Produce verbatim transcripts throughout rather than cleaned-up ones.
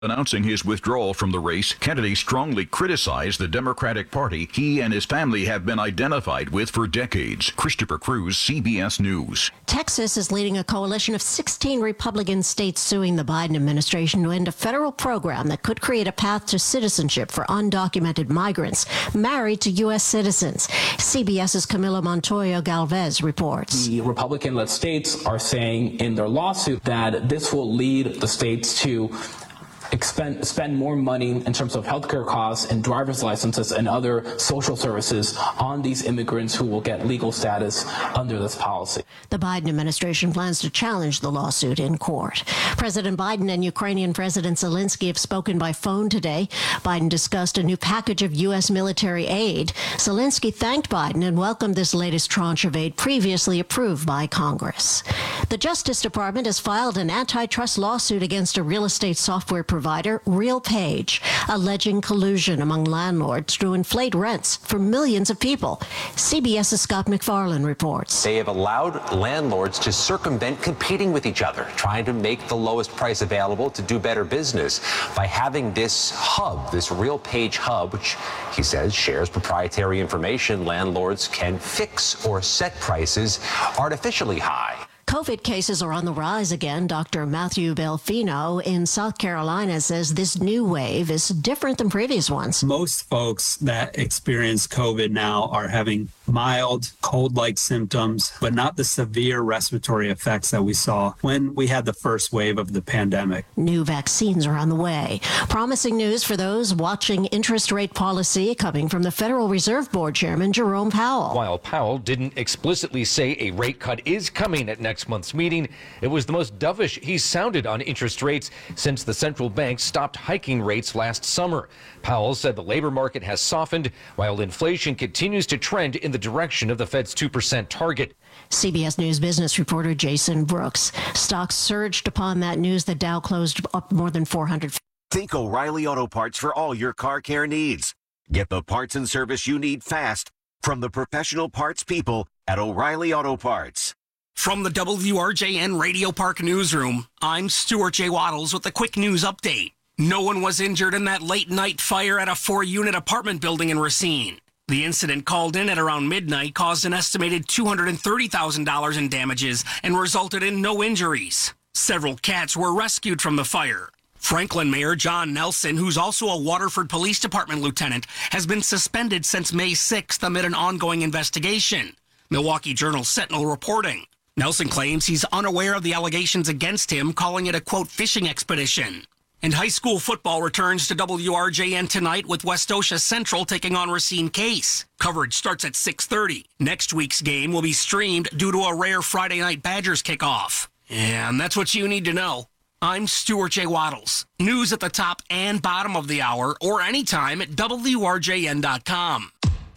Announcing his withdrawal from the race, Kennedy strongly criticized the Democratic Party he and his family have been identified with for decades. Christopher Cruz, C B S News. Texas is leading a coalition of sixteen Republican states suing the Biden administration to end a federal program that could create a path to citizenship for undocumented migrants married to U S citizens. CBS's Camila Montoya Galvez reports. The Republican-led states are saying in their lawsuit that this will lead the states to Expend, spend more money in terms of healthcare costs and driver's licenses and other social services on these immigrants who will get legal status under this policy. The Biden administration plans to challenge the lawsuit in court. President Biden and Ukrainian President Zelensky have spoken by phone today. Biden discussed a new package of U S military aid. Zelensky thanked Biden and welcomed this latest tranche of aid previously approved by Congress. The Justice Department has filed an antitrust lawsuit against a real estate software provider. provider RealPage, alleging collusion among landlords to inflate rents for millions of people. CBS's Scott McFarland reports. They have allowed landlords to circumvent competing with each other, trying to make the lowest price available to do better business by having this hub, this RealPage hub, which he says shares proprietary information. Landlords can fix or set prices artificially high. COVID cases are on the rise again. Doctor Matthew Belfino in South Carolina says this new wave is different than previous ones. Most folks that experience COVID now are having mild cold-like symptoms, but not the severe respiratory effects that we saw when we had the first wave of the pandemic. New vaccines are on the way. Promising news for those watching interest rate policy coming from the Federal Reserve Board Chairman Jerome Powell. While Powell didn't explicitly say a rate cut is coming at next month's meeting, it was the most dovish he's sounded on interest rates since the central bank stopped hiking rates last summer. Powell said the labor market has softened while inflation continues to trend in the direction of the Fed's two percent target. C B S News business reporter Jason Brooks. Stocks surged upon that news. The Dow closed up more than four hundred. Think O'Reilly Auto Parts for all your car care needs. Get the parts and service you need fast from the professional parts people at O'Reilly Auto Parts. From the W R J N Radio Park Newsroom, I'm Stuart J. Waddles with a quick news update. No one was injured in that late-night fire at a four-unit apartment building in Racine. The incident, called in at around midnight, caused an estimated two hundred thirty thousand dollars in damages and resulted in no injuries. Several cats were rescued from the fire. Franklin Mayor John Nelson, who's also a Waterford Police Department lieutenant, has been suspended since May sixth amid an ongoing investigation. Milwaukee Journal Sentinel reporting. Nelson claims he's unaware of the allegations against him, calling it a, quote, fishing expedition. And high school football returns to W R J N tonight with Westosha Central taking on Racine Case. Coverage starts at six thirty. Next week's game will be streamed due to a rare Friday night Badgers kickoff. And that's what you need to know. I'm Stuart J. Waddles. News at the top and bottom of the hour or anytime at W R J N dot com.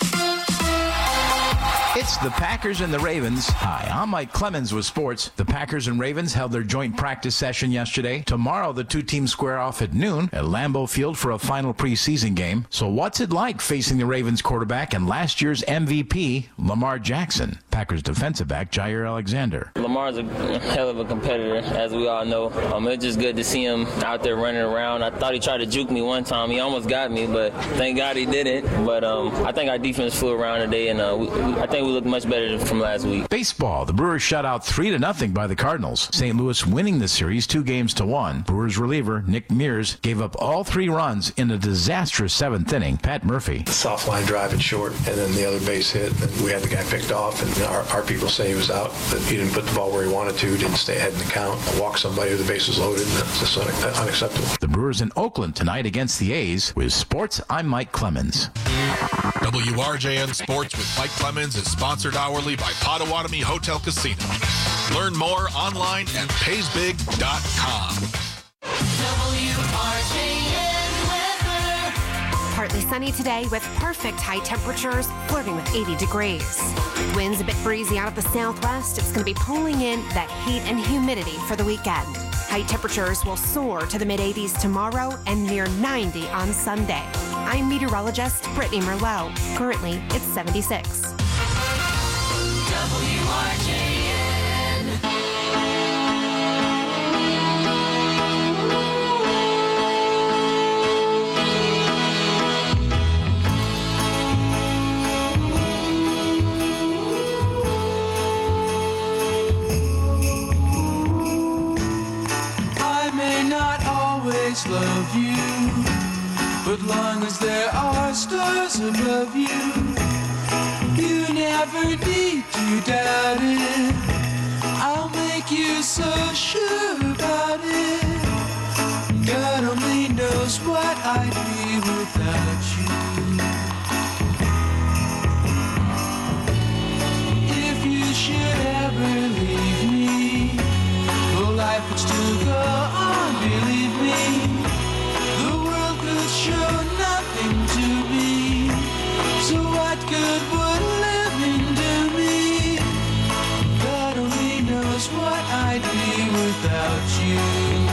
It's the Packers and the Ravens. Hi, I'm Mike Clemens with sports. The Packers and Ravens held their joint practice session yesterday. Tomorrow, the two teams square off at noon at Lambeau Field for a final preseason game. So what's it like facing the Ravens quarterback and last year's M V P, Lamar Jackson? Packers defensive back, Jair Alexander. Lamar's a hell of a competitor, as we all know. Um, it's just good to see him out there running around. I thought he tried to juke me one time. He almost got me, but thank God he didn't. But um, I think our defense flew around today, and uh, we, we, I think we look much better from last week. Baseball. The Brewers shut out three to nothing by the Cardinals. Saint Louis winning the series two games to one. Brewers reliever Nick Mears gave up all three runs in a disastrous seventh inning. Pat Murphy. Soft line drive and short, and then the other base hit. And we had the guy picked off, and our, our people say he was out, that he didn't put the ball where he wanted to, didn't stay ahead in the count, walk somebody with the bases loaded, and that's just un- unacceptable. The Brewers in Oakland tonight against the A's. With sports, I'm Mike Clemens. W R J N Sports with Mike Clemens is sponsored hourly by Potawatomi Hotel Casino. Learn more online at pays big dot com. W R J N weather. Partly sunny today with perfect high temperatures flirting with eighty degrees. Winds a bit breezy out of the southwest. It's going to be pulling in that heat and humidity for the weekend. High temperatures will soar to the mid eighties tomorrow and near ninety on Sunday. I'm meteorologist Brittany Merlot. Currently, it's seventy-six. W R J N. always love you. But long as there are stars above you, you never need to doubt it. I'll make you so sure about it. God only knows what I'd be without you. If you should ever leave me, well, life would still go on, believe me. The world could show nothing to me. So what good would living do me? God only knows what I'd be without you.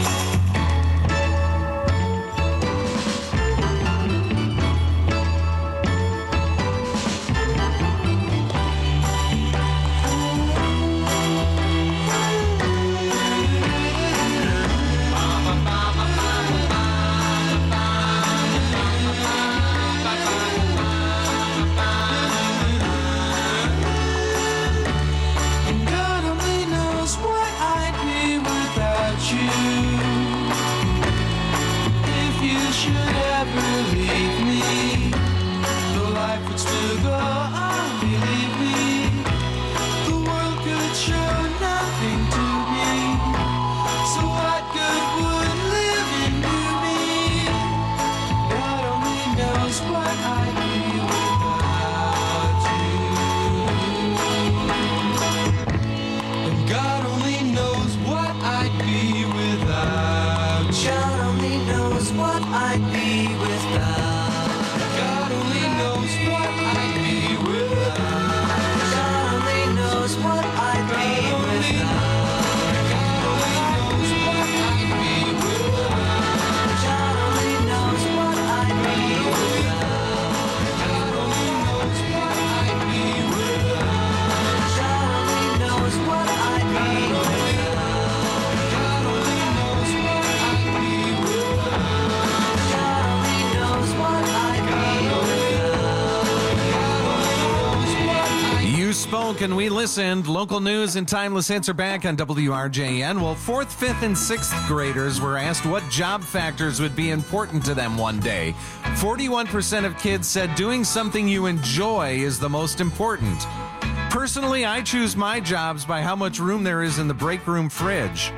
And we listened. Local news and timeless hits are back on W R J N. Well, fourth, fifth, and sixth graders were asked what job factors would be important to them one day. forty-one percent of kids said doing something you enjoy is the most important. Personally, I choose my jobs by how much room there is in the break room fridge.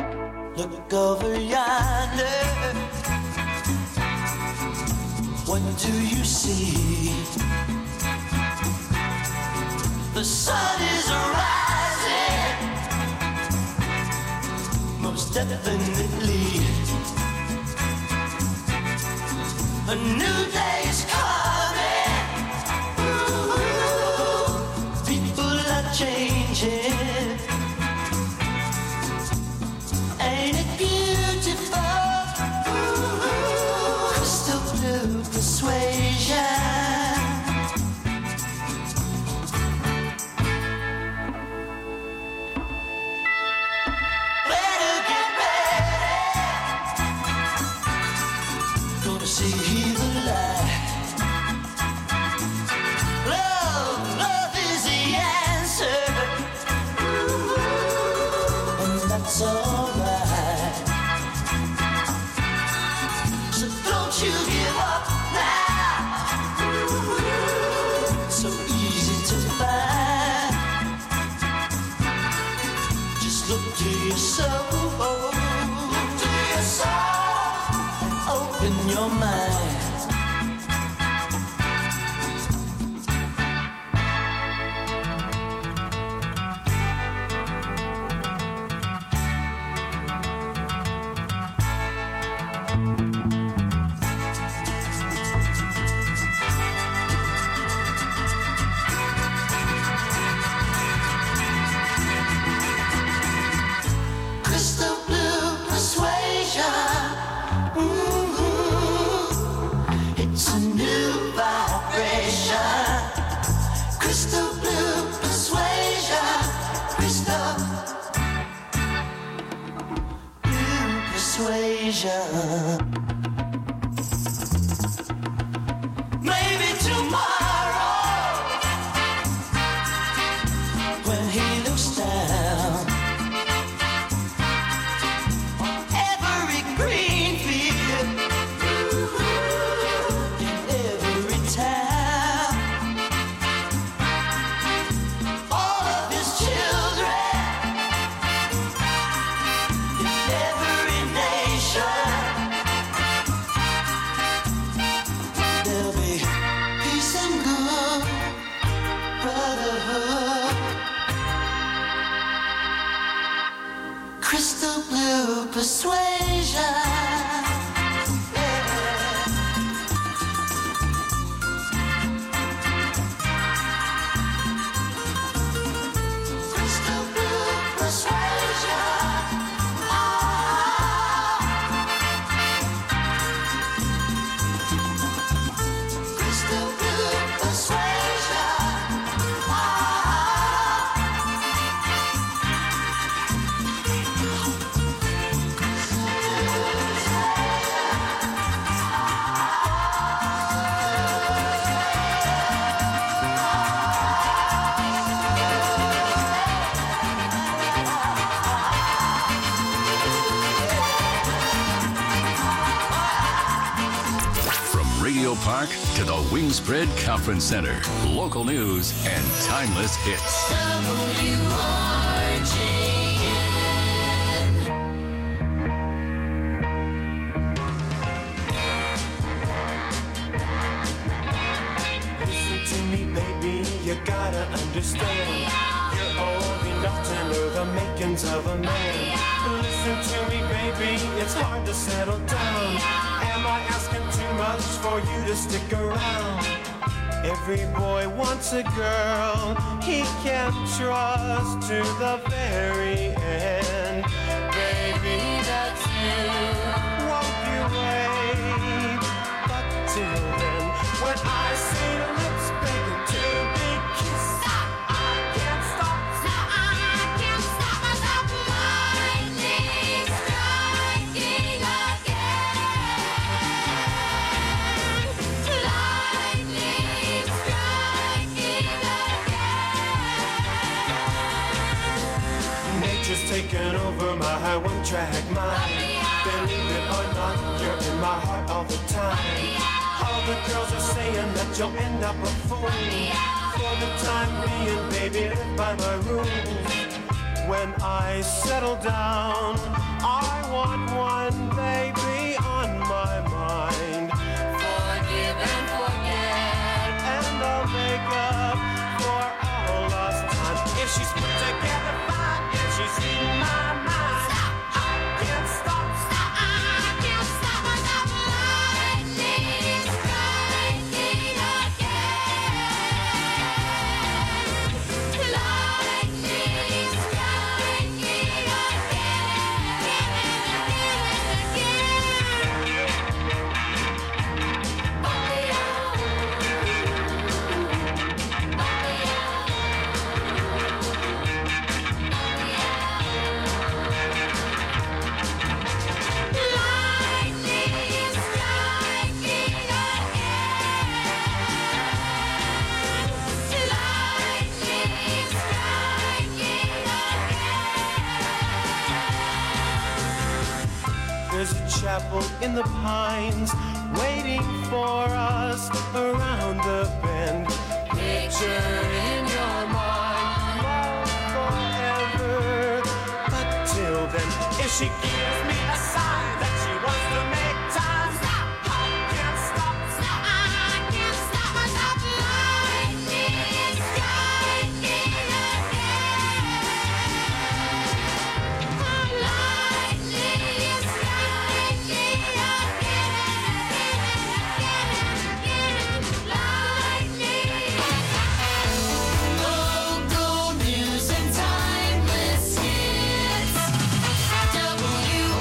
Look over yonder. What do you see? The sun is rising, most definitely. A new day's coming. Ooh, people are changing. Ain't it beautiful? Ooh, crystal blue persuasion. Park to the Wingspread Conference Center. Local news and timeless hits. W R J N. Listen to me, baby, you gotta understand. You're old enough to know the makings of a man. Listen to me, baby, it's hard to settle down. Am I asking too much for you to stick around? Every boy wants a girl he can trust to the very end. Baby, that's you, won't you wait? But till then, when I see your lips begging to be kissed, I can't stop, I can't stop myself. Lightning striking again. Lightning striking again. Nature's taken over my one-track mind. Believe it or not, you're in my heart all the time. All the girls are saying that you'll end up a fool. For the time being, baby, live by my rules. When I settle down, I want one baby on my mind. Forgive and forget, and I'll make up for all lost time. If she's put together fine, if she's in my mind, stop, I can't stop, stop, I can't stop myself. Lightning striking again. Lightning striking There's a chapel in the pines waiting for us around the bend. Picture in your mind, love forever. But till then, if she gives me a sign that she wants to make time, stop, I can't stop, stop, I can't stop myself. Lightning striking again. Lightning striking again. Local news and timeless hits. W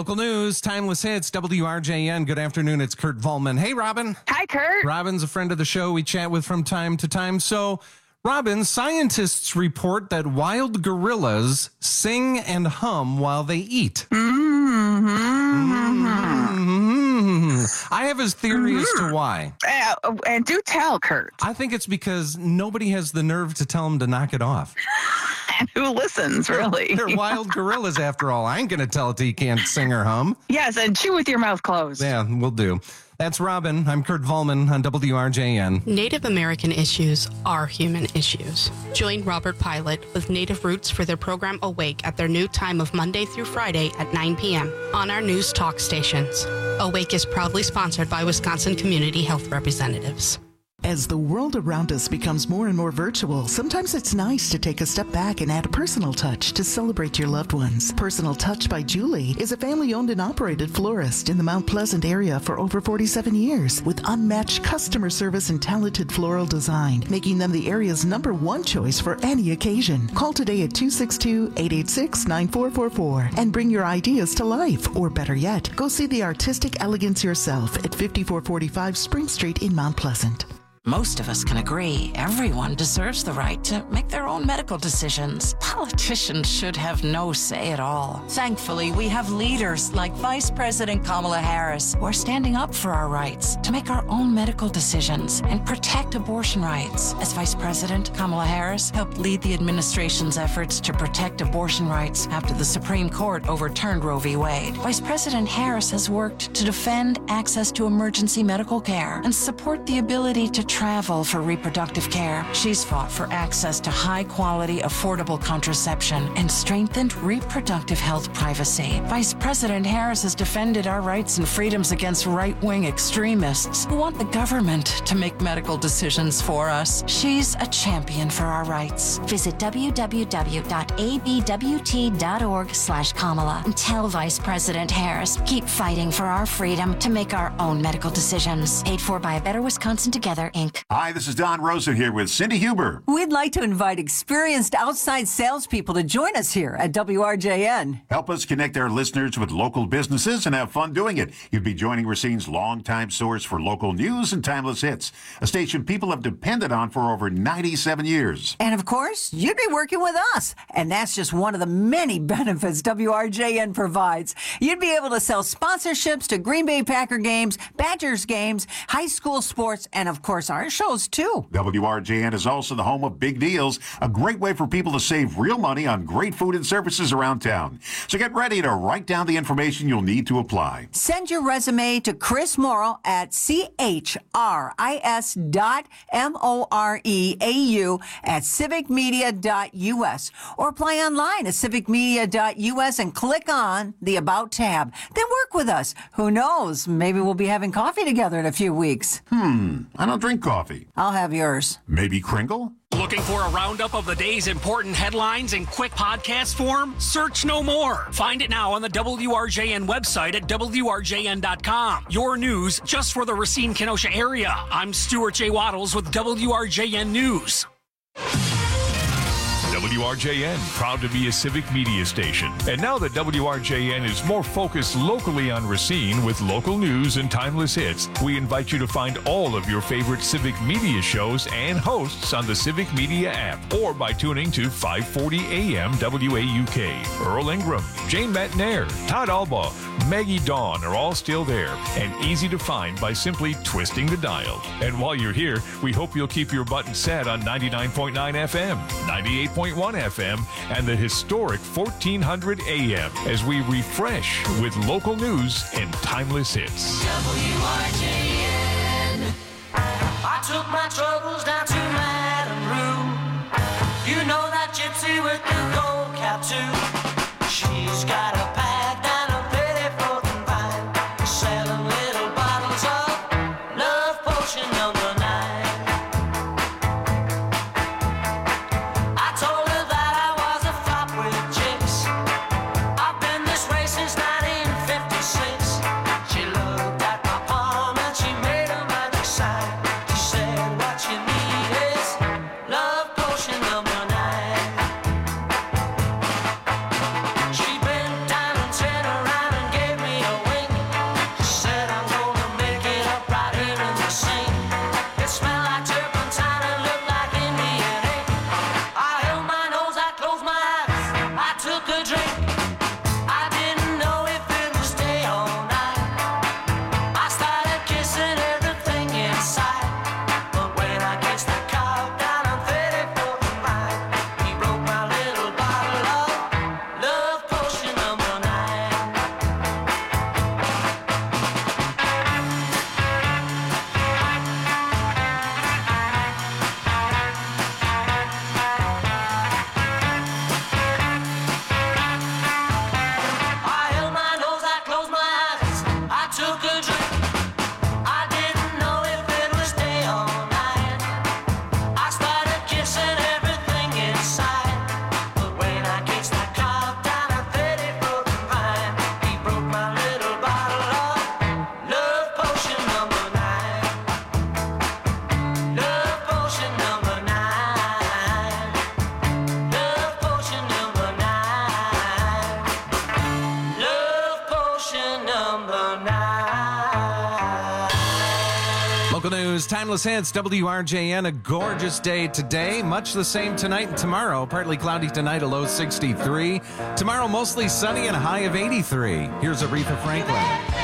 Local news, timeless hits, W R J N. Good afternoon. It's Kurt Volman. Hey, Robin. Hi, Kurt. Robin's a friend of the show we chat with from time to time. So, Robin, scientists report that wild gorillas sing and hum while they eat. Mm-hmm. Mm-hmm. I have a theory mm-hmm. as to why. Uh, and do tell, Kurt. I think it's because nobody has the nerve to tell them to knock it off. And who listens, really? They're wild gorillas, after all. I ain't going to tell it to you can't sing or hum. Yes, and chew with your mouth closed. Yeah, we'll do. That's Robin. I'm Kurt Volman on W R J N. Native American issues are human issues. Join Robert Pilot with Native Roots for their program Awake at their new time of Monday through Friday at nine p.m. on our news talk stations. Awake is proudly sponsored by Wisconsin Community Health Representatives. As the world around us becomes more and more virtual, sometimes it's nice to take a step back and add a personal touch to celebrate your loved ones. Personal Touch by Julie is a family-owned and operated florist in the Mount Pleasant area for over forty-seven years, with unmatched customer service and talented floral design, making them the area's number one choice for any occasion. Call today at two six two, eight eight six, nine four four four and bring your ideas to life. Or better yet, go see the artistic elegance yourself at fifty-four forty-five Spring Street in Mount Pleasant. Most of us can agree everyone deserves the right to make their own medical decisions. Politicians should have no say at all. Thankfully, we have leaders like Vice President Kamala Harris who are standing up for our rights to make our own medical decisions and protect abortion rights. As Vice President, Kamala Harris helped lead the administration's efforts to protect abortion rights after the Supreme Court overturned Roe v. Wade. Vice President Harris has worked to defend access to emergency medical care and support the ability to travel for reproductive care. She's fought for access to high-quality, affordable contraception and strengthened reproductive health privacy. Vice President Harris has defended our rights and freedoms against right-wing extremists who want the government to make medical decisions for us. She's a champion for our rights. Visit w w w dot a b w t dot org slash Kamala and tell Vice President Harris, keep fighting for our freedom to make our own medical decisions. Paid for by A Better Wisconsin Together, Incorporated. Hi, this is Don Rosa here with Cindy Huber. We'd like to invite experienced outside salespeople to join us here at W R J N. Help us connect our listeners with local businesses and have fun doing it. You'd be joining Racine's longtime source for local news and timeless hits, a station people have depended on for over ninety-seven years. And of course, you'd be working with us. And that's just one of the many benefits W R J N provides. You'd be able to sell sponsorships to Green Bay Packer games, Badgers games, high school sports, and of course, our shows too. W R J N is also the home of Big Deals, a great way for people to save real money on great food and services around town. So get ready to write down the information you'll need to apply. Send your resume to Chris Morrow at C H R I S dot M O R E A U at civic media dot U S or apply online at civic media dot U S and click on the About tab. Then work with us. Who knows? Maybe we'll be having coffee together in a few weeks. Hmm, I don't drink coffee. I'll have yours. Maybe Kringle? Looking for a roundup of the day's important headlines in quick podcast form? Search no more. Find it now on the W R J N website at W R J N dot com. Your news just for the Racine-Kenosha area. I'm Stuart J. Waddles with W R J N News. W R J N, proud to be a civic media station. And now that W R J N is more focused locally on Racine with local news and timeless hits, we invite you to find all of your favorite civic media shows and hosts on the Civic Media app or by tuning to five forty A M W A U K. Earl Ingram, Jane Matnair, Todd Alba, Maggie Dawn are all still there and easy to find by simply twisting the dial. And while you're here, we hope you'll keep your button set on ninety-nine point nine F M, ninety-eight point one F M, and the historic fourteen hundred A M as we refresh with local news and timeless hits. W R J N. I took my troubles down to Madame Rue. You know that gypsy with the gold cap too. She's got a pack and a pretty floating vine, selling little bottles of love potion number nine. I told her that I was a flop with chicks. I've been this way since nineteen fifty-six. She looked at my palm and she made a magic sign. She said, what you need is love potion number nine. She bent Local news, timeless hits, W R J N, a gorgeous day today. Much the same tonight and tomorrow. Partly cloudy tonight, a low sixty-three. Tomorrow, mostly sunny and a high of eighty-three. Here's Aretha Franklin.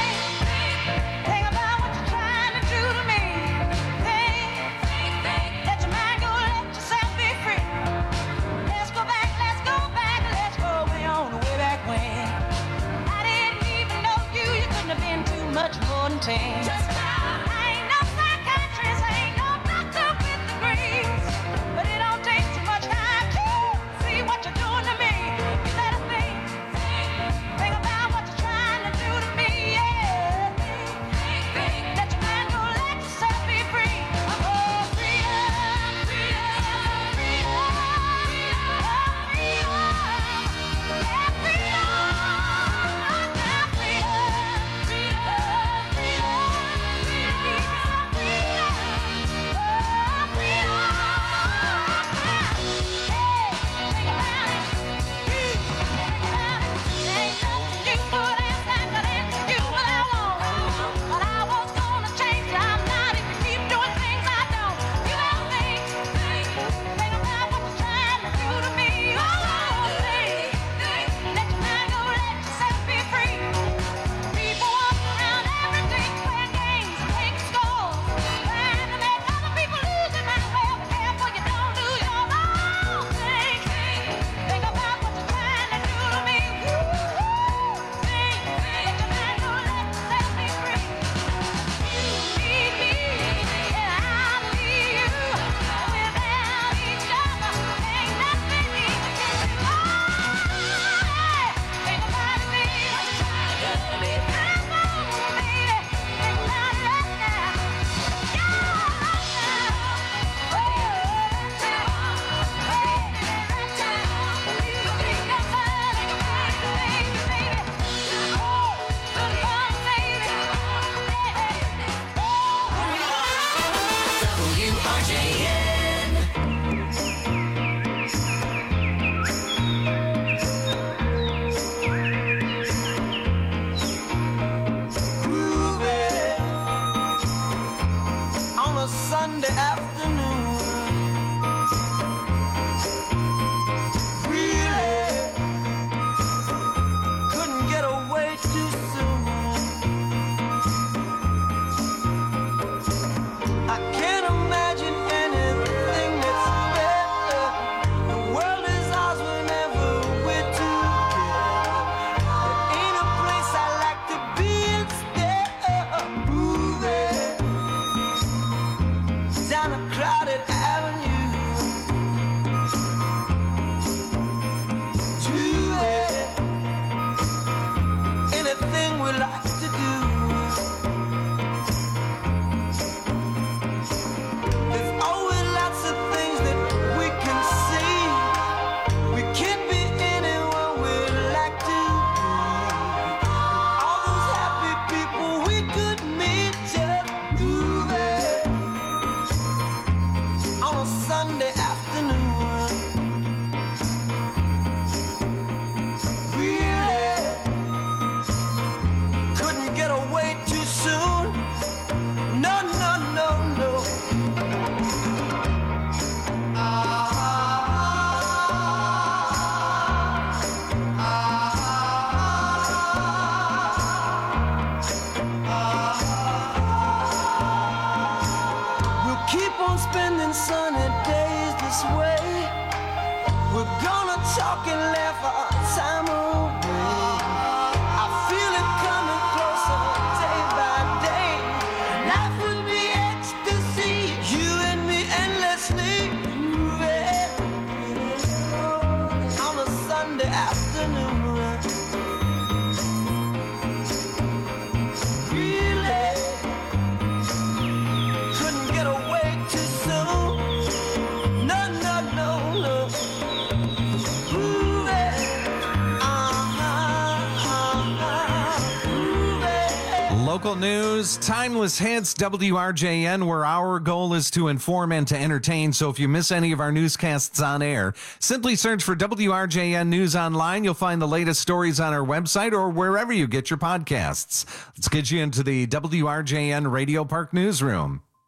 Local news, timeless hits, W R J N, where our goal is to inform and to entertain. So if you miss any of our newscasts on air, simply search for W R J N News Online. You'll find the latest stories on our website or wherever you get your podcasts. Let's get you into the W R J N Radio Park newsroom.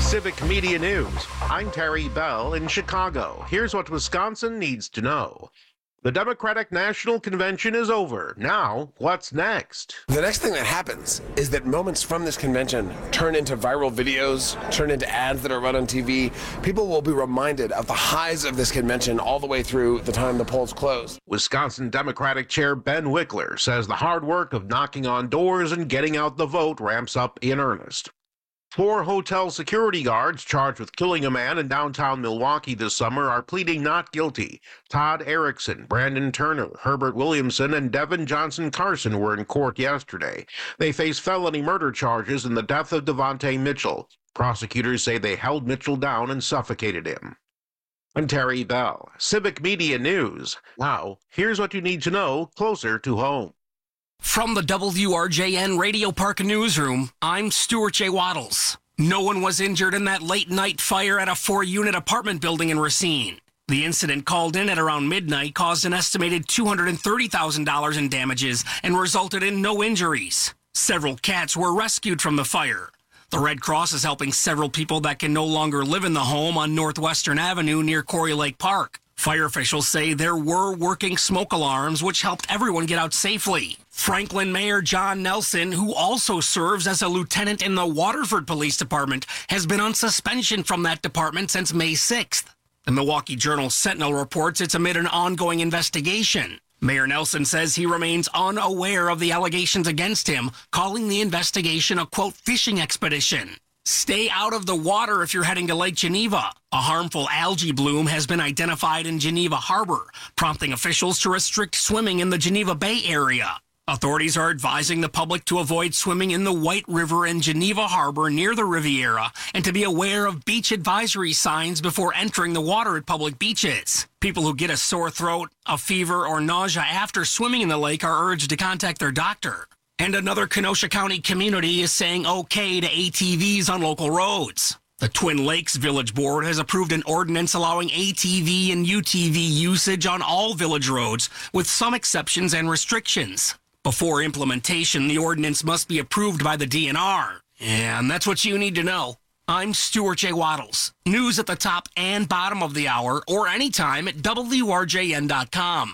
Civic Media News. I'm Terry Bell in Chicago. Here's what Wisconsin needs to know. The Democratic National Convention is over. Now, what's next? The next thing that happens is that moments from this convention turn into viral videos, turn into ads that are run on T V. People will be reminded of the highs of this convention all the way through the time the polls close. Wisconsin Democratic Chair Ben Wickler says the hard work of knocking on doors and getting out the vote ramps up in earnest. Four hotel security guards charged with killing a man in downtown Milwaukee this summer are pleading not guilty. Todd Erickson, Brandon Turner, Herbert Williamson, and Devin Johnson Carson were in court yesterday. They face felony murder charges in the death of Devontae Mitchell. Prosecutors say they held Mitchell down and suffocated him. I'm Terry Bell, Civic Media News. Now, here's what you need to know closer to home. From the W R J N Radio Park Newsroom, I'm Stuart J. Waddles. No one was injured in that late-night fire at a four-unit apartment building in Racine. The incident, called in at around midnight, caused an estimated two hundred thirty thousand dollars in damages and resulted in no injuries. Several cats were rescued from the fire. The Red Cross is helping several people that can no longer live in the home on Northwestern Avenue near Corey Lake Park. Fire officials say there were working smoke alarms, which helped everyone get out safely. Franklin Mayor John Nelson, who also serves as a lieutenant in the Waterford Police Department, has been on suspension from that department since May sixth. The Milwaukee Journal-Sentinel reports it's amid an ongoing investigation. Mayor Nelson says he remains unaware of the allegations against him, calling the investigation a, quote, fishing expedition. Stay out of the water if you're heading to Lake Geneva. A harmful algae bloom has been identified in Geneva Harbor, prompting officials to restrict swimming in the Geneva Bay area. Authorities are advising the public to avoid swimming in the White River and Geneva Harbor near the Riviera and to be aware of beach advisory signs before entering the water at public beaches. People who get a sore throat, a fever, or nausea after swimming in the lake are urged to contact their doctor. And another Kenosha County community is saying okay to A T Vs on local roads. The Twin Lakes Village Board has approved an ordinance allowing A T V and U T V usage on all village roads, with some exceptions and restrictions. Before implementation, the ordinance must be approved by the D N R. And that's what you need to know. I'm Stuart J. Waddles. News at the top and bottom of the hour, or anytime at W R J N dot com.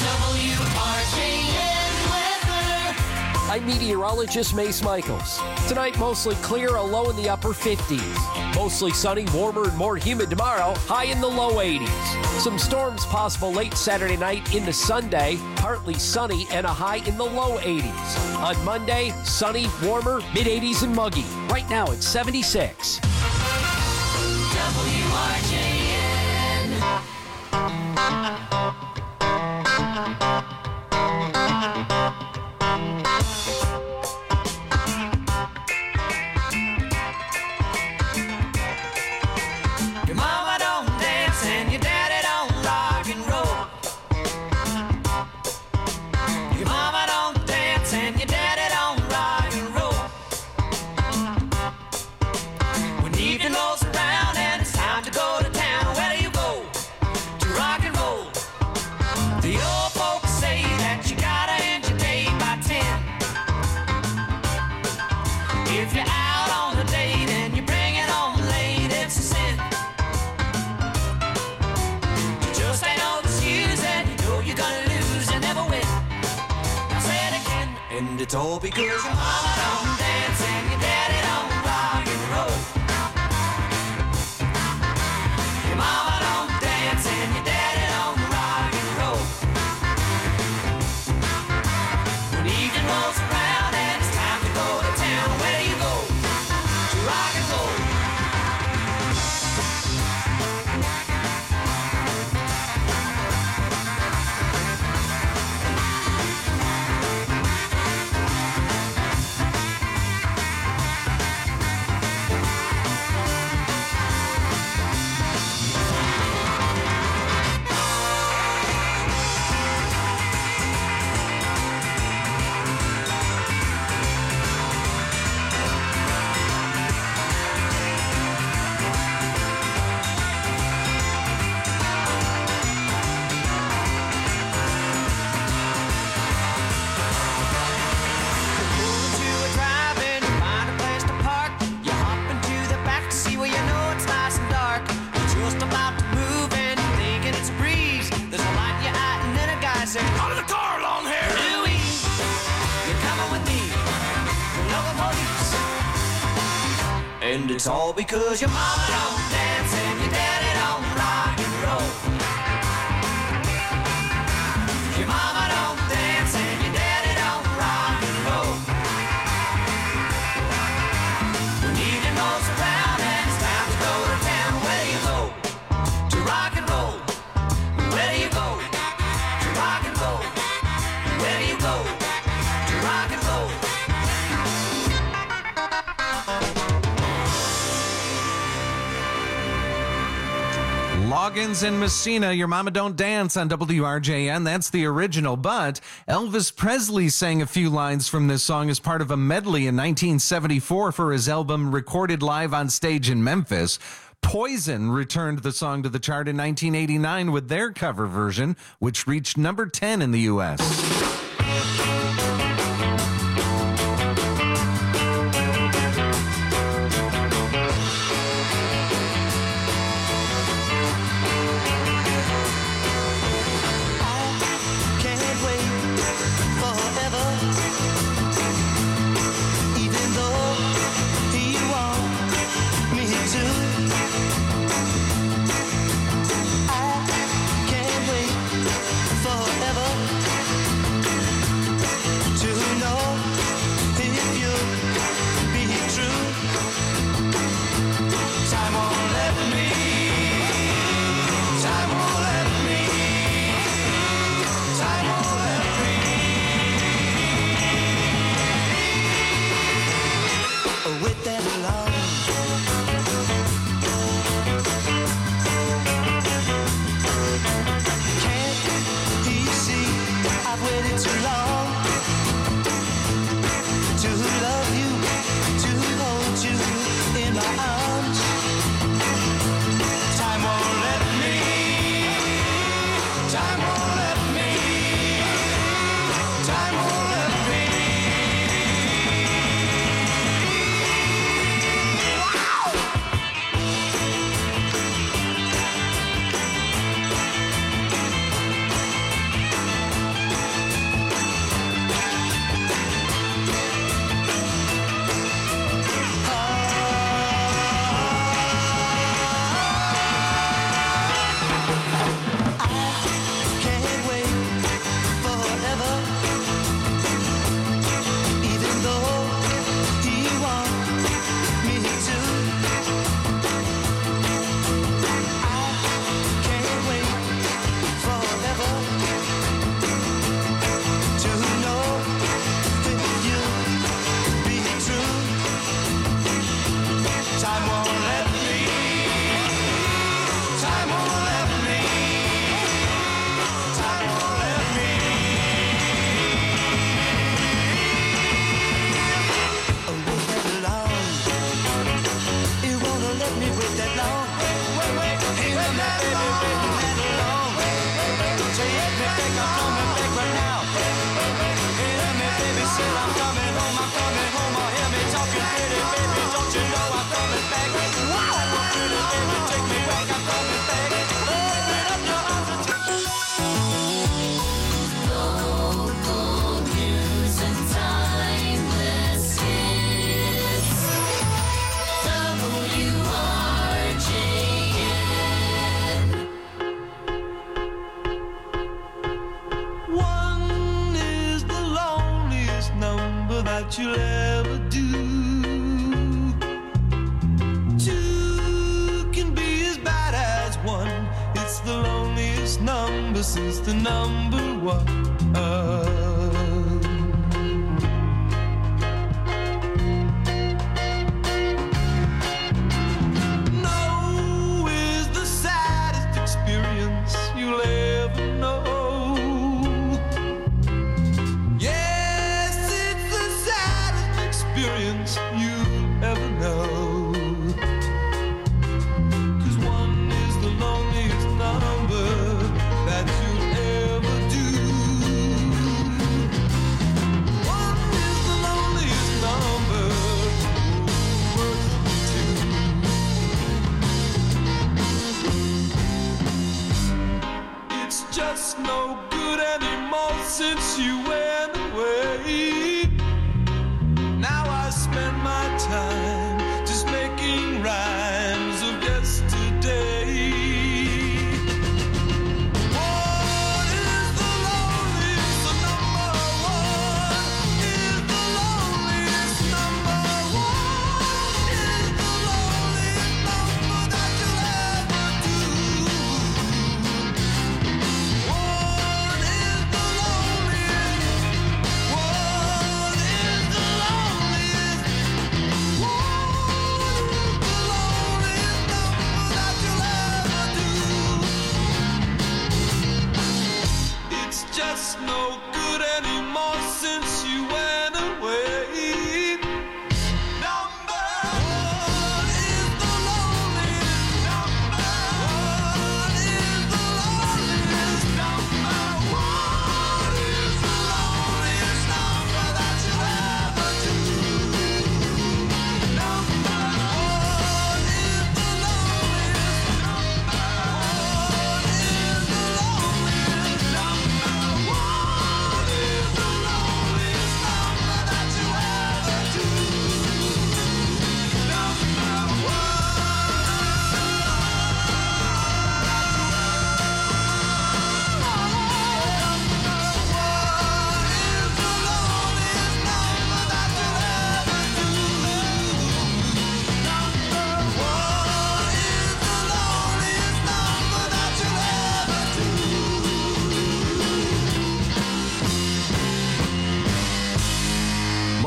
W R J N weather. I'm meteorologist Mace Michaels. Tonight, mostly clear, a low in the upper fifties. Mostly sunny, warmer and more humid tomorrow, high in the low eighties. Some storms possible late Saturday night into Sunday, partly sunny and a high in the low eighties. On Monday, sunny, warmer, mid eighties and muggy. Right now it's seventy-six. W R J N. Your mama don't dance and your daddy don't rock and roll. Your mama don't dance and your daddy don't rock and roll. When evening rolls around and it's time to go to town, where do you go? To rock and roll. The old folks say that you gotta end your day by ten. If you're out on a date and you bring it home late, it's a sin. You just ain't no excuse and you know you're gonna lose and never win. I say it again, and it's all because your mama don't dance and your daddy don't rock and roll. Your mama don't dance and your daddy don't rock and roll. When evening rolls around and it's time to go to town, where do you go? To rock and roll. And it's all because your mama don't dance and your daddy don't rock and roll. Your mama don't dance and your daddy don't rock and roll. When evening rolls around and it's time to go to town, where do you go to rock and roll? Where do you go to rock and roll? Where do you go to rock and roll? Loggins and Messina, Your Mama Don't Dance on W R J N. That's the original, but Elvis Presley sang a few lines from this song as part of a medley in nineteen seventy-four for his album Recorded Live on Stage in Memphis. Poison returned the song to the chart in nineteen eighty-nine with their cover version, which reached number ten in the U S that you'll ever do. Two can be as bad as one. It's the loneliest number since the number one. No is the saddest experience you'll ever know. Experience you'll ever know. Cause one is the loneliest number that you'll ever do. One is the loneliest number worth two. It's just no good anymore since you went away. Now I spend my time just making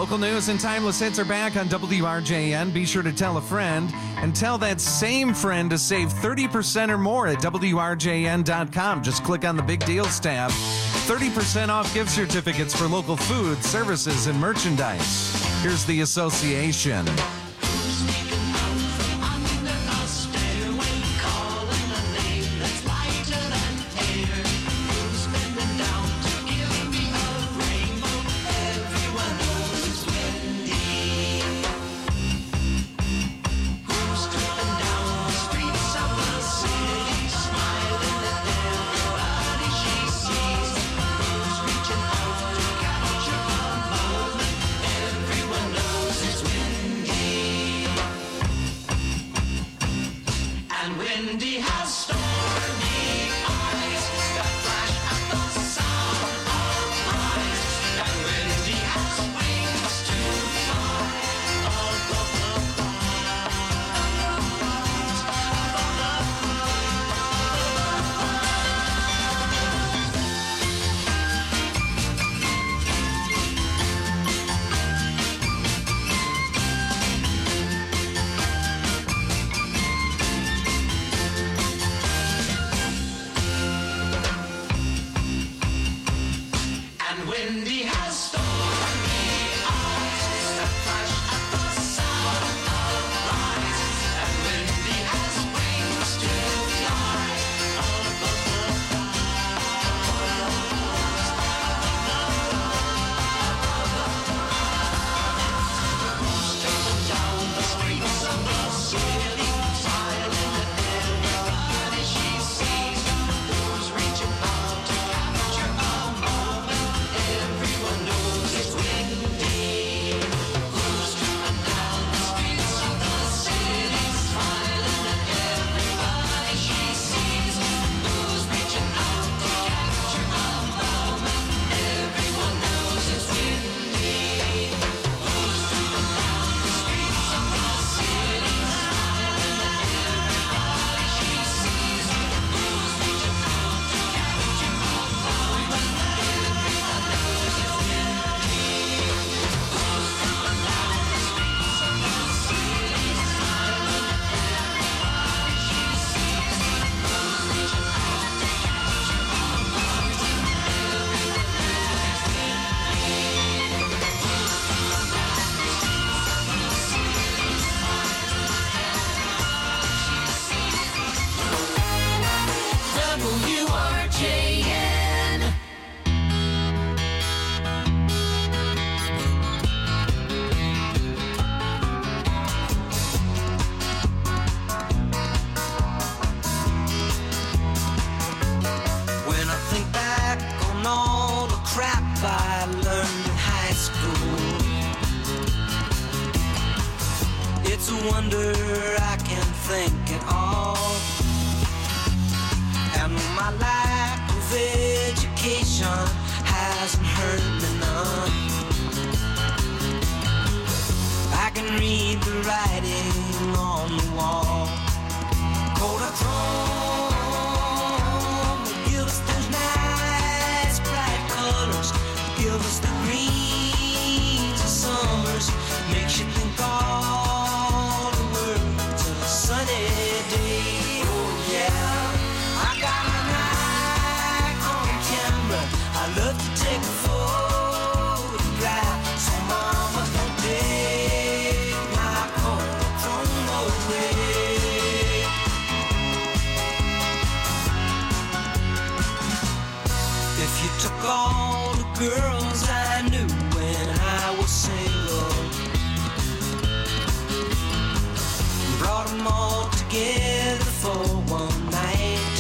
Local news and timeless hits are back on W R J N. Be sure to tell a friend and tell that same friend to save thirty percent or more at W R J N dot com. Just click on the Big Deals tab. thirty percent off gift certificates for local food, services, and merchandise. Here's the association. It's a wonder I can think at all. And my lack of education hasn't hurt me none. I can read the writing on the wall. Kodachrome will give us those nice bright colors, give us the greens of summers, makes you think all the world's a sunny day. Oh yeah, I got a Nikon camera, I love to take a photograph, so mama don't take my Kodachrome away. If you took all the girls I knew when I was single, brought them all together for one night,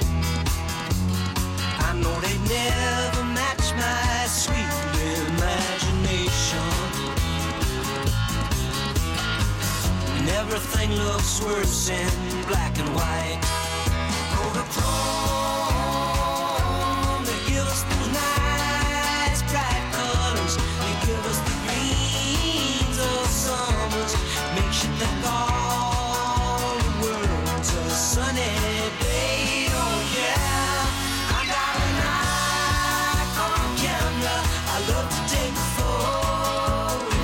I know they'd never match my sweet imagination. And everything looks worse in black and white. Kodachrome, they give us those nice bright colors, they give us the greens of summers, makes you think all the world's a sunny day. Oh yeah, I got a Nikon camera, I love to take a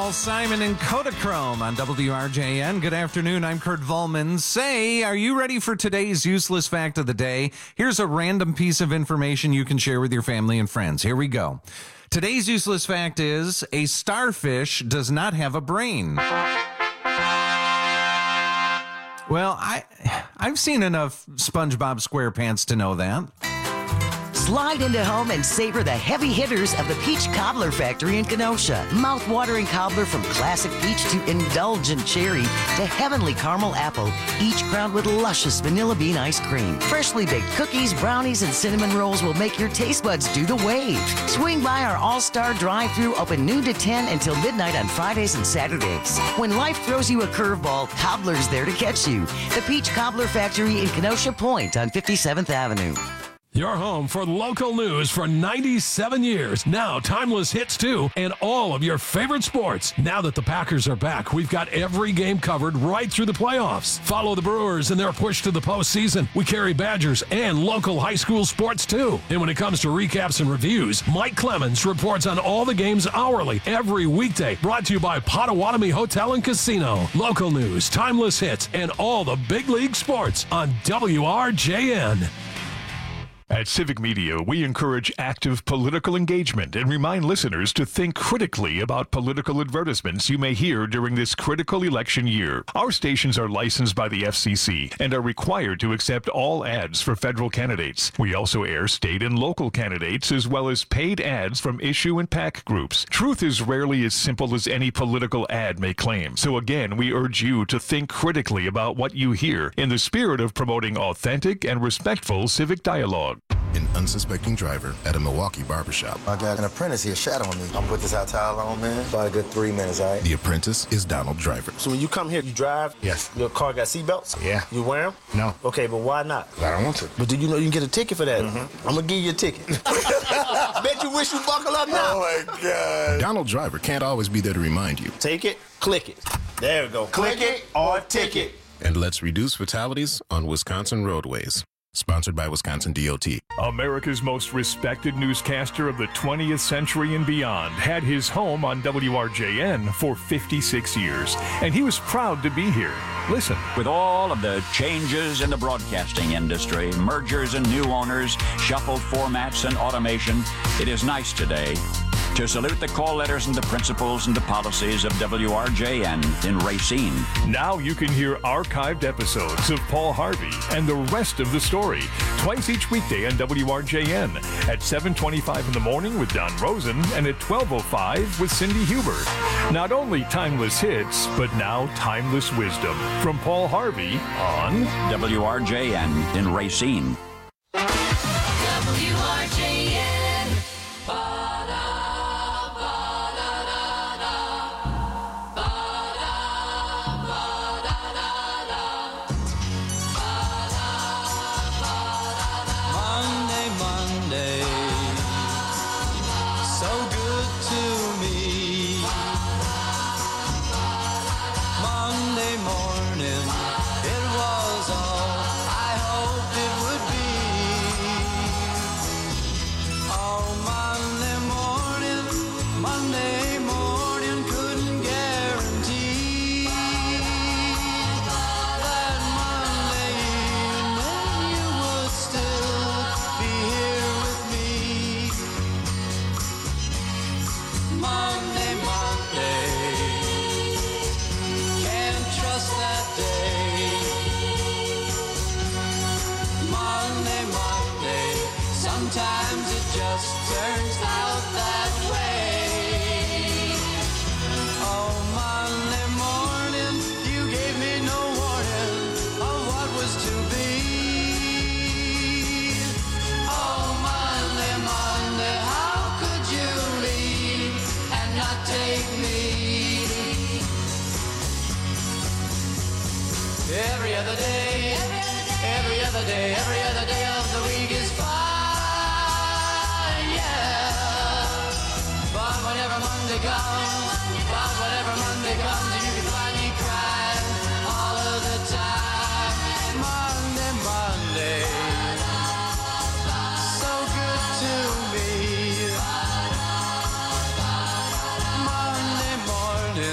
Paul Simon and Kodachrome on W R J N. Good afternoon. I'm Kurt Volman. Say, are you ready for today's useless fact of the day? Here's a random piece of information you can share with your family and friends. Here we go. Today's useless fact is a starfish does not have a brain. Well, I, I've seen enough SpongeBob SquarePants to know that. Slide into home and savor the heavy hitters of the Peach Cobbler Factory in Kenosha. Mouth-watering cobbler from classic peach to indulgent cherry to heavenly caramel apple, each crowned with luscious vanilla bean ice cream. Freshly baked cookies, brownies, and cinnamon rolls will make your taste buds do the wave. Swing by our all-star drive-thru, open noon to ten until midnight on Fridays and Saturdays. When life throws you a curveball, Cobbler's there to catch you. The Peach Cobbler Factory in Kenosha Point on fifty-seventh Avenue. Your home for local news for ninety-seven years. Now timeless hits too, and all of your favorite sports. Now that the Packers are back, we've got every game covered right through the playoffs. Follow the Brewers in their push to the postseason. We carry Badgers and local high school sports too. And when it comes to recaps and reviews, Mike Clemens reports on all the games hourly every weekday. Brought to you by Potawatomi Hotel and Casino. Local news, timeless hits, and all the big league sports on W R J N. At Civic Media, we encourage active political engagement and remind listeners to think critically about political advertisements you may hear during this critical election year. Our stations are licensed by the F C C and are required to accept all ads for federal candidates. We also air state and local candidates as well as paid ads from issue and PAC groups. Truth is rarely as simple as any political ad may claim. So again, we urge you to think critically about what you hear in the spirit of promoting authentic and respectful civic dialogue. An unsuspecting driver at a Milwaukee barbershop. I got an apprentice here shadowing me. I'm put this out towel on, man. About a good three minutes, all right? The apprentice is Donald Driver. So when you come here, you drive? Yes. Your car got seatbelts? Yeah. You wear them? No. Okay, but why not? I don't want to. But do you know you can get a ticket for that? Mm-hmm. I'm gonna give you a ticket. Bet you wish you buckle up now. Oh my God. Donald Driver can't always be there to remind you. Take it, click it. There we go. Click it or ticket. And let's reduce fatalities on Wisconsin roadways. Sponsored by Wisconsin D O T. America's most respected newscaster of the twentieth century and beyond had his home on W R J N for fifty-six years, and he was proud to be here. Listen. With all of the changes in the broadcasting industry, mergers and new owners, shuffled formats and automation, it is nice today to salute the call letters and the principles and the policies of W R J N in Racine. Now you can hear archived episodes of Paul Harvey and the rest of the story twice each weekday on W R J N at seven twenty-five in the morning with Don Rosen and at twelve oh five with Cindy Huber. Not only timeless hits, but now timeless wisdom from Paul Harvey on W R J N in Racine. W R J N. Every other day, every other day, every other day of the week is fine, yeah. But whenever Monday comes, but whenever Monday comes, you can find me crying all of the time. Monday, Monday, so good to me. Monday morning.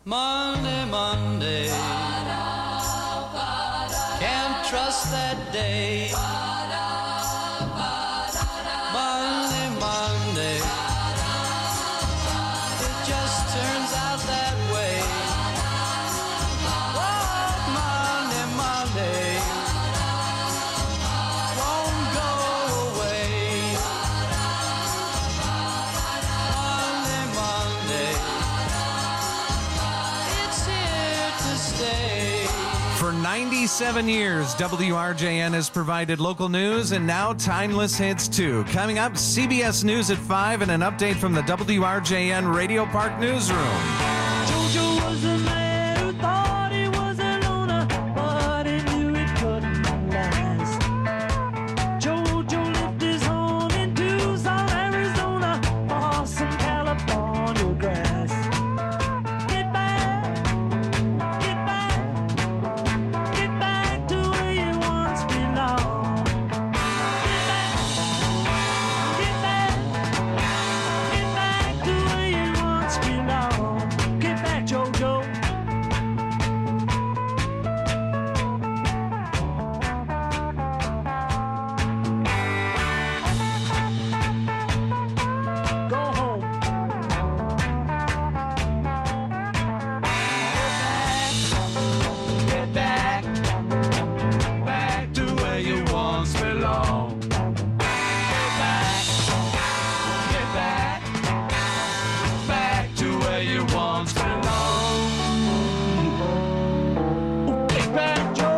Monday, Monday. Can't trust that day. Monday, Monday. It just turns out that way. Oh, Monday, Monday. Won't go away. Monday, Monday. It's here to stay. For ninety-seven years, W R J N has provided local news and now timeless hits too. Coming up, C B S News at five and an update from the W R J N Radio Park Newsroom. Jojo was a man who thought he was a loner, but he knew it couldn't last. Jojo lived his home in Tucson, Arizona, for some California grass. Get back, get back, get back to where you once belonged. Get back, get back, get back to where you once belonged. Get back, Jojo. Go home. Get back, back to where you once belonged. Get back, get back, back to where you once belonged. Get back, Joe.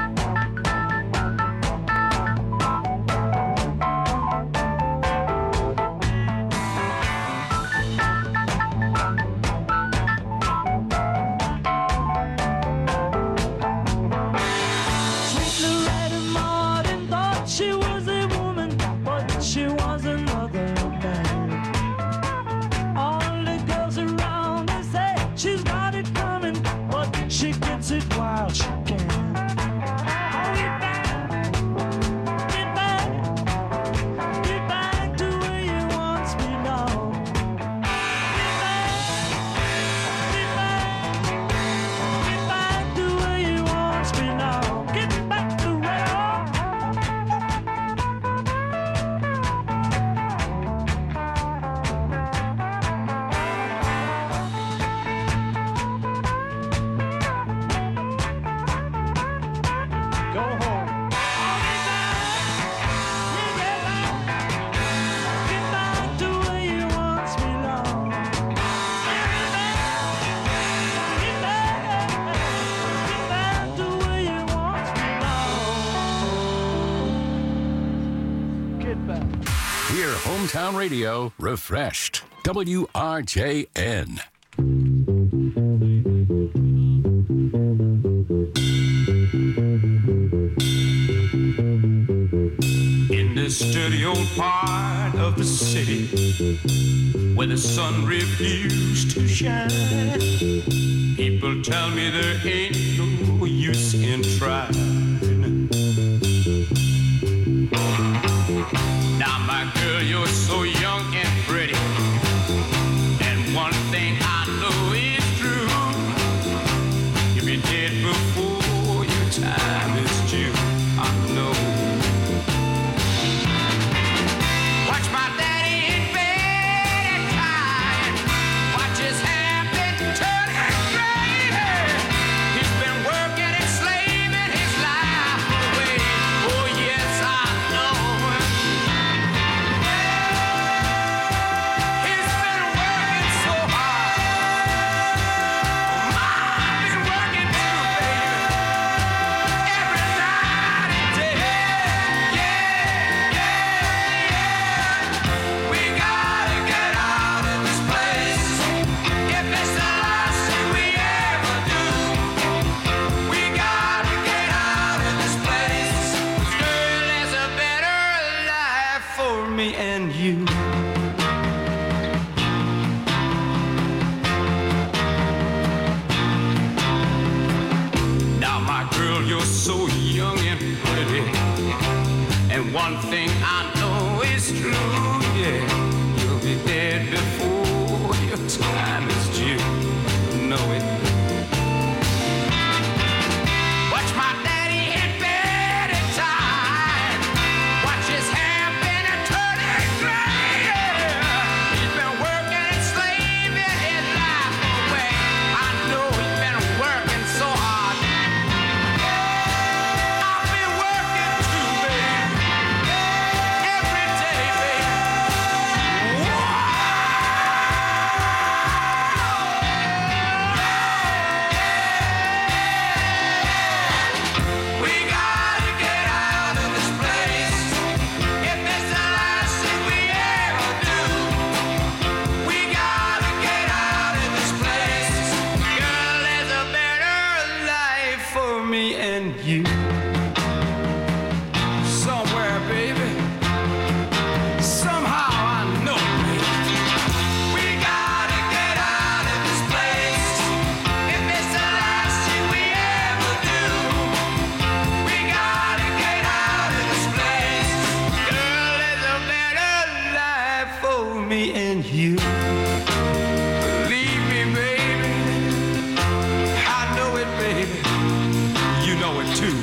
Sweet Loretta Martin thought she was a woman, but she was another man. All the girls around her say she's got it coming, but she gets it while she can. Oh, get back, get back, get back to where you once belonged. Get back, get back, get back to where you once belonged. Get back to where. Go home. Get back to where you once belonged. Get back, get back, get back to where you once belonged. Get back. Hear Hometown Radio refreshed. W R J N. In this dirty old part of the city where the sun refused to shine, people tell me there ain't no use in trying. Now, my girl, you're so young and pretty, and one thing I know is true: you'll be dead before your time is due. I know. Watch my daddy in bed and crying. Watch his hair been turning gray. He's been working and slaving his life away. Oh yes, I know. He's been working so hard. Mom been working too, baby. Every night and day. Yeah, yeah, yeah. We gotta get out of this place. If it's the last thing we ever do, we gotta get out of this place. Girl, there's a better life for me and you. Now, my girl, you're so young and pretty, and one thing I know is true, yeah, you'll be dead before your time is due. Know it. and you. Believe me, baby, I know it, baby. You know it too.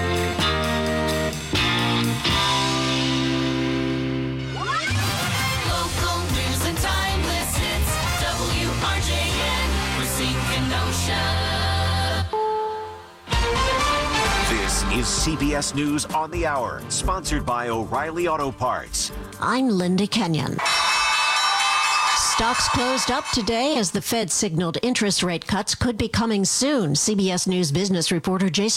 Local news and timeless hits. W R J N, Racine, Kenosha. This is C B S News on the Hour, sponsored by O'Reilly Auto Parts. I'm Linda Kenyon. Stocks closed up today as the Fed signaled interest rate cuts could be coming soon. C B S News business reporter Jason